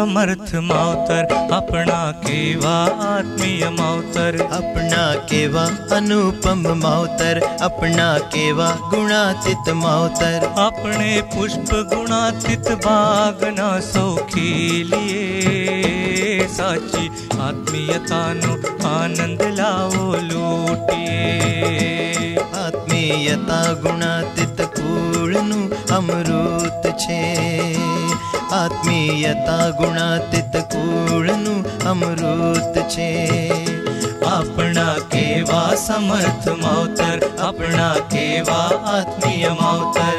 समर्थ मावतर अपना केवा आत्मीय मावतर अपना केवा अनुपम मावतर अपना केवा गुणातीत मावतर अपने पुष्प गुणातीत बागना सौखी लिए साची आत्मीयतानो आनंद लावो लूटिए आत्मीयता गुणातीत कूळनु अमृत छे आत्मीयता गुणातीत कूळनु अमृत छे अपना केवा समर्थ मावतर अपना केवा आत्मीय मावतर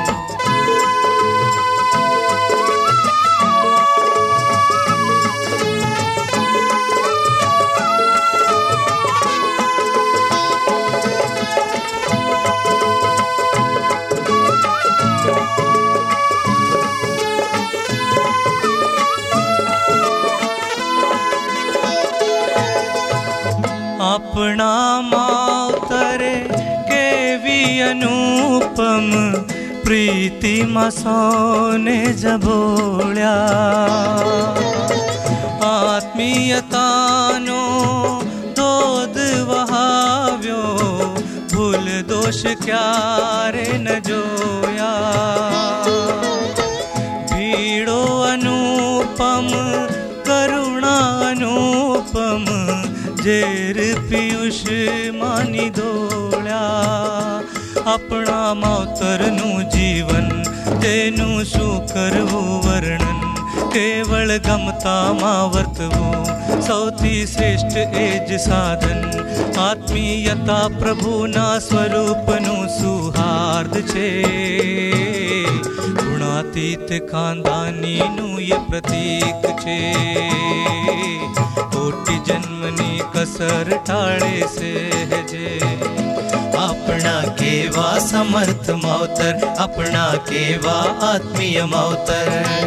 अपना मावतर केवी अनुपम प्रीति मसोने जबोळ्या आत्मीयतानो दोध वहाव्यो भूल दोष क्यारे न जोया भीड़ो अनुपम करुणा अनुपम जेर पीयूष मानी दोळ्या अपना मावतरनु जीवन तेनु शू करवू वर्णन केवल गमता मावर्तवू सौथी श्रेष्ठ एज साधन आत्मीयता प्रभुना स्वरूपनु सुहार्द छे गुणातीत खानदानीनु ये प्रतीक छे कोटि जन्मनी कसर टाळे सहजे अपना केवा समर्थ मावतर अपना केवा आत्मीय मावतर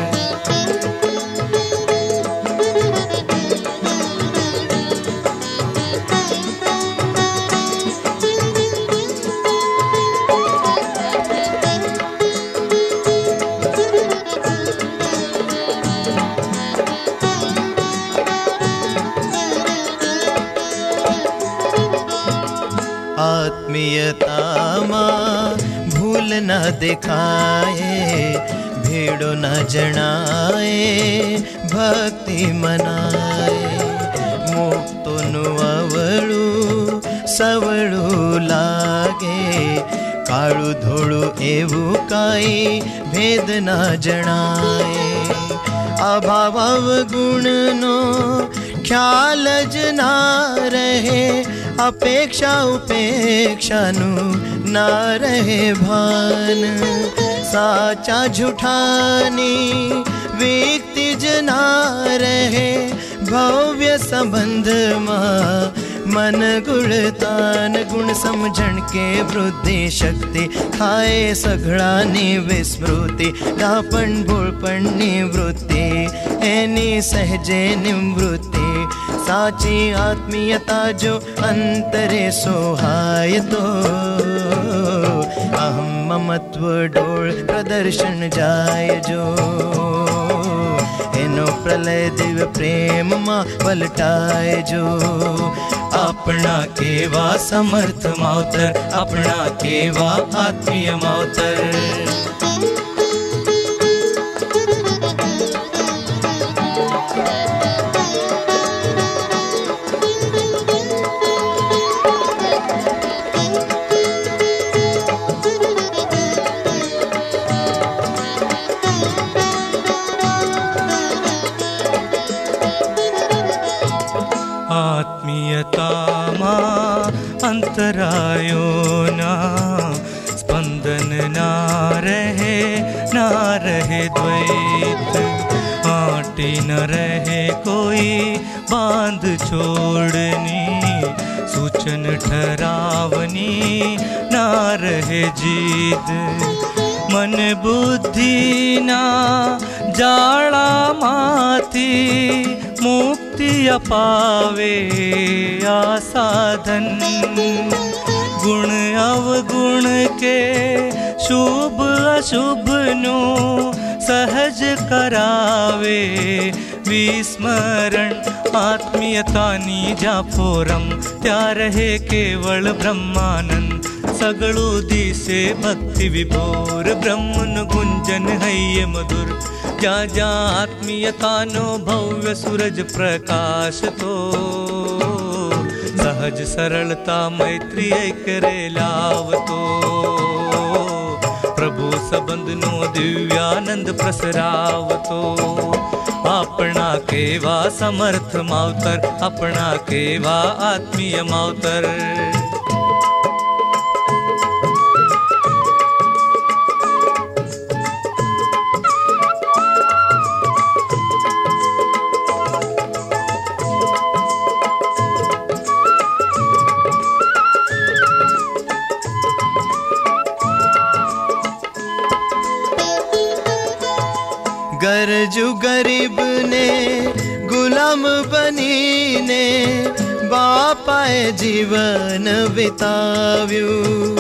आत्मीयता मां भूल न दिखाए भेड़ो न जनाए भक्ति मनाए मुक्तो अवळू सवळू लागे काळू धोळू एवं काई भेद न जनाए अभाव अवगुण नो ख्याल ज ना रहे अपेक्षा उपेक्षानु ना रहे भान साचा झूठानी व्यक्ति ज ना रहे भव्य संबंध मां मन गुणतान गुण समझण के वृद्धि शक्ति थाए सघळानी विस्मृति डापण भूलपण निवृत्ति एनी सहजे निवृत्ति साची आत्मीयता जो अंतरे सोहाय तो अहम ममत्व डोळ प्रदर्शन जाय जो एनो प्रलय दिव्य प्रेम मां पलटाय जो अपना केवा समर्थ मावतर अपना केवा आत्मीय मावतर आत्मीयता मां अंतरायो ना स्पंदन ना रहे द्वैत आटी न रहे कोई बांध छोड़नी सूचन ठहरावनी ना रहे जीद मन बुद्धि ना जाड़ा माथी मुक्ति अपावे आसाधन गुण अवगुण के शुभ अशुभ नो सहज करावे विस्मरण आत्मीयतानी जा फोरम त्या रहे केवळ ब्रह्मानंद सगळू दिसे भक्ती विभोर ब्रह्मन गुंजन हैये मधुर ज्या ज्या आत्मीयतानो भव्य सूरज प्रकाश तो सहज सरलता मैत्री करे लावतो प्रभु संबंधनो दिव्यानंद प्रसरावतो अपना केवा समर्थ मावतर अपना केवा आत्मीय मावतर गरजू गरीब ने गुलाम बनी ने बापाए जीवन बिताव्यू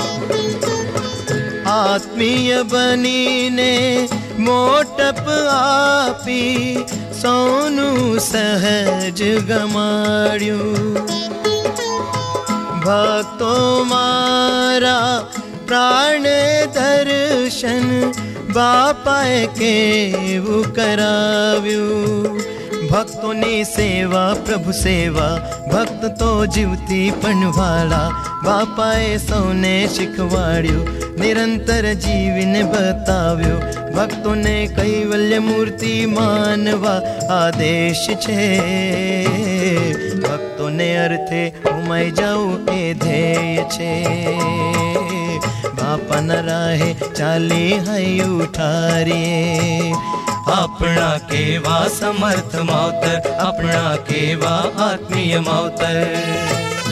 आत्मीय बनी ने मोटप आपी सोनू सहज गमाड्यू भक्तो मारा प्राण दर्शन बापाए केवू कराव्यू भक्तोनी सेवा प्रभु सेवा भक्त तो जीवती पणवाला बापाए सौने शिखवाड्यू निरंतर जीवीने बताव्यो भक्तोने कैवल्य मूर्ति मानवा आदेश छे भक्तोने अर्थे उमाई जाऊ ए ध्येय छे बापा न राहे चाली हई उठारिए अपना केवा समर्थ मावतर अपना केवा आत्मीय मावतर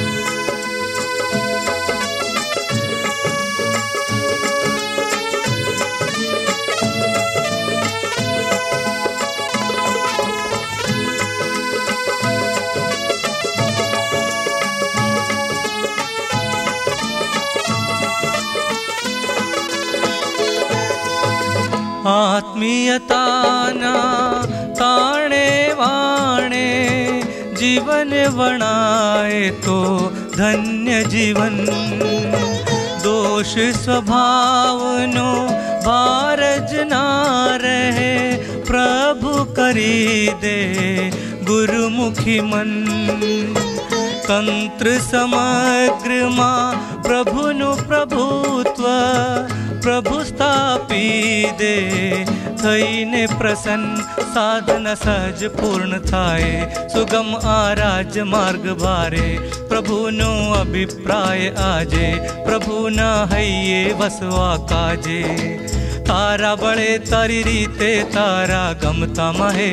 आत्मीयताना ताणे वाणे जीवन वणाए तो धन्य जीवन दोष स्वभावनो भारज ना रहे प्रभु करी दे गुरुमुखी मन तंत्र समग्र मा प्रभुनु प्रभुत्व प्रभु स्थापी दे थईने प्रसन्न साधन सहज पूर्ण थाए सुगम आराज मार्ग बारे प्रभुनो अभिप्राय आजे प्रभु न हइये वसवा काजे तारा बड़े तारी रीते तारा गमता महे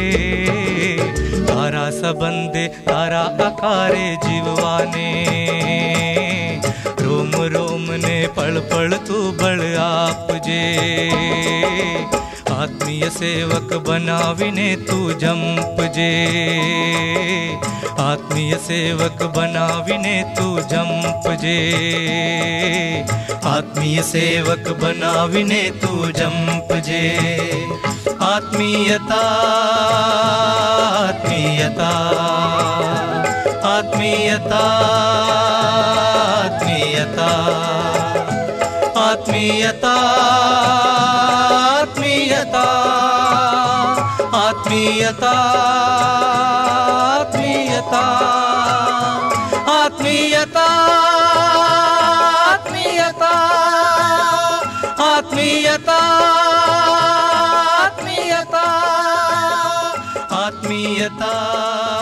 तारा सबंदे तारा आकारे जीववाने रोम रोम ने पल पल तू बल आपजे आत्मीय सेवक बनाविने तू जंपजे आत्मीय सेवक बनाविने तू जंपजे आत्मीय सेवक बनाविने तू जंपजे आत्मीयता आत्मीयता आत्मीयता आत्मीयता आत्मीयता आत्मीयता आत्मीयता आत्मीयता आत्मीयता आत्मीयता आत्मीयता आत्मीयता आत्मीयता